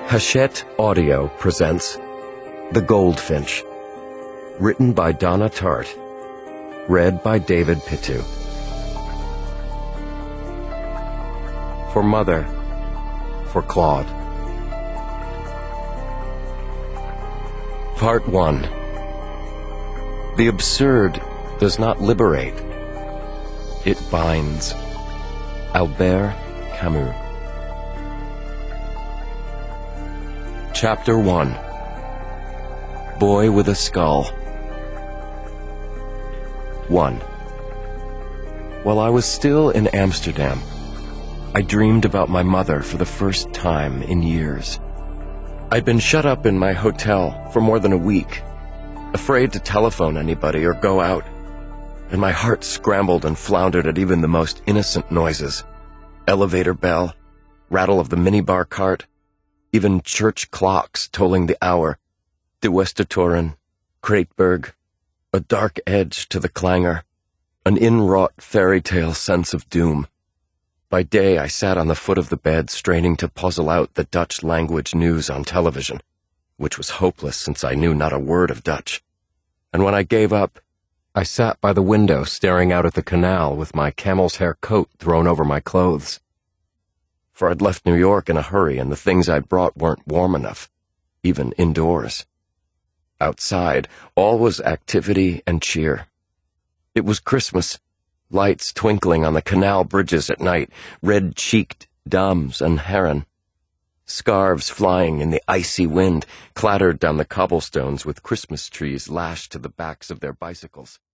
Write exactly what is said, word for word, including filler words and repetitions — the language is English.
Hachette Audio presents The Goldfinch, written by Donna Tartt, read by David Pitu. For Mother, for Claude. Part one. The absurd does not liberate. It binds. Albert Camus. Chapter one. Boy with a Skull. one. While I was still in Amsterdam, I dreamed about my mother for the first time in years. I'd been shut up in my hotel for more than a week, afraid to telephone anybody or go out, and my heart scrambled and floundered at even the most innocent noises. Elevator bell, rattle of the minibar cart, even church clocks tolling the hour. De Westertoren, Kreitberg, a dark edge to the clangor, an inwrought fairy tale sense of doom. By day I sat on the foot of the bed straining to puzzle out the Dutch language news on television, which was hopeless since I knew not a word of Dutch. And when I gave up, I sat by the window staring out at the canal with my camel's hair coat thrown over my clothes. For I'd left New York in a hurry and the things I'd brought weren't warm enough, even indoors. Outside, all was activity and cheer. It was Christmas, lights twinkling on the canal bridges at night, red-cheeked dames and herren. Scarves flying in the icy wind clattered down the cobblestones with Christmas trees lashed to the backs of their bicycles.